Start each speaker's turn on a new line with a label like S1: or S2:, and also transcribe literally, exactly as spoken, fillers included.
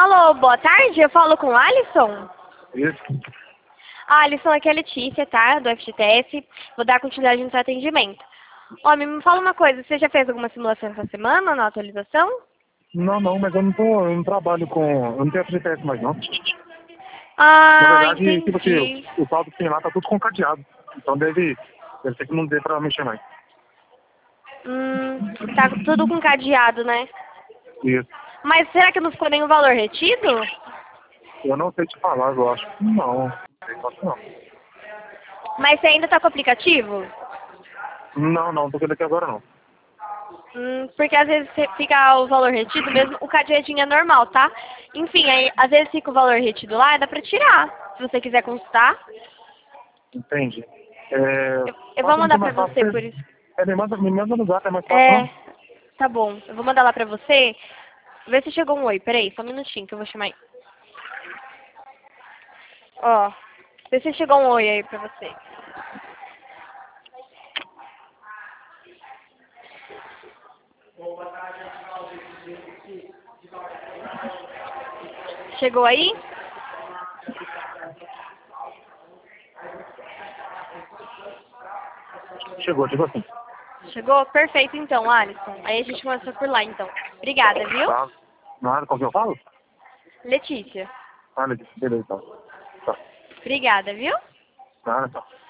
S1: Alô, boa tarde, eu falo com o Alisson.
S2: Isso.
S1: Ah, Alisson, aqui é a Letícia, tá? Do F G T S. Vou dar continuidade no seu atendimento. Homem, me fala uma coisa, você já fez alguma simulação essa semana na atualização?
S2: Não, não, mas eu não tô, eu não trabalho com, eu não tenho F G T S mais não. Na
S1: Ah,
S2: verdade, tipo assim,
S1: entendi.
S2: o, o saldo que tem lá tá tudo concateado. Então deve, deve ser que não dê pra mexer mais.
S1: Hum, tá tudo com cadeado, né?
S2: Isso.
S1: Mas será que não ficou nenhum valor retido?
S2: Eu não sei te falar, eu acho que não. Não sei, acho que não.
S1: Mas você ainda tá com o aplicativo?
S2: Não, não, tô vendo aqui agora não.
S1: Hum, porque às vezes você fica o valor retido mesmo, o cadeadinho é normal, tá? Enfim, aí às vezes fica o valor retido lá, dá pra tirar. Se você quiser consultar.
S2: Entende? É,
S1: Eu, eu vou
S2: pode
S1: mandar
S2: ser
S1: pra
S2: mais fácil.
S1: você por isso.
S2: É, me manda, me manda no zap, é mais fácil,
S1: É,
S2: não?
S1: tá bom. Eu vou mandar lá pra você. Vê se chegou um oi. Peraí, só um minutinho que eu vou chamar aí. Ó, vê se chegou um oi aí pra você. Chegou aí?
S2: Chegou, chegou assim.
S1: Chegou? Perfeito então, Alisson. Aí a gente começa por lá então. Obrigada, viu?
S2: Tá. Nada, com quem eu falo?
S1: Letícia.
S2: Ah, beleza, então. Tá.
S1: Obrigada, viu?
S2: Nada, tá.